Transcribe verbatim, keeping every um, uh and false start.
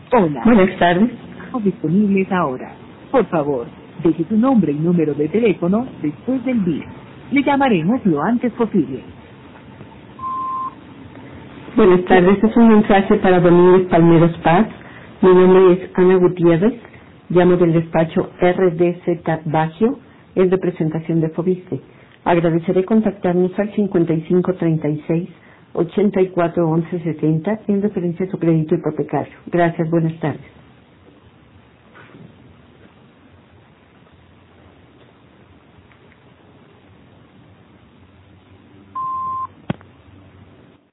Hola. Buenas tardes. Estamos disponibles ahora. Por favor, deje su nombre y número de teléfono después del bip. Le llamaremos lo antes posible. Buenas tardes, es un mensaje para Domínguez Palmeros Paz. Mi nombre es Ana Gutiérrez, llamo del despacho R D Z Bagio, es representación de Fobiste. Agradeceré contactarnos al cincuenta y cinco treinta y seis ochenta y cuatro once setenta en referencia a su crédito hipotecario. Gracias, buenas tardes.